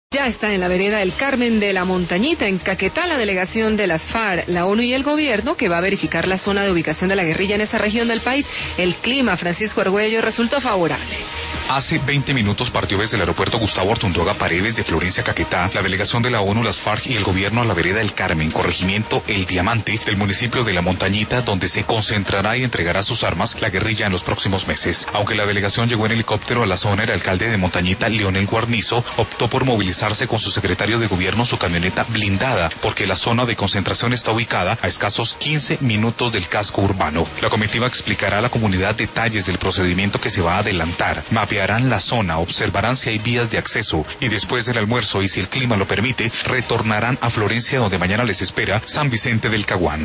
Ya está en la vereda El Carmen de la Montañita, en Caquetá, la delegación de las FARC, la ONU y el gobierno, que va a verificar la zona de ubicación de la guerrilla en esa región del país. El clima, Francisco Argüello, resultó favorable. Hace 20 minutos partió desde el aeropuerto Gustavo Artunduaga Paredes de Florencia, Caquetá, la delegación de la ONU, las FARC y el gobierno a la vereda El Carmen, corregimiento El Diamante, del municipio de La Montañita, donde se concentrará y entregará sus armas la guerrilla en los próximos meses. Aunque la delegación llegó en helicóptero a la zona, el alcalde de Montañita, Leonel Guarnizo, optó por movilizarse con su secretario de gobierno su camioneta blindada, porque la zona de concentración está ubicada a escasos 15 minutos del casco urbano. La comitiva explicará a la comunidad detalles del procedimiento que se va a adelantar. Mapearán la zona, observarán si hay vías de acceso y después del almuerzo, y si el clima lo permite, retornarán a Florencia, donde mañana les espera San Vicente del Caguán.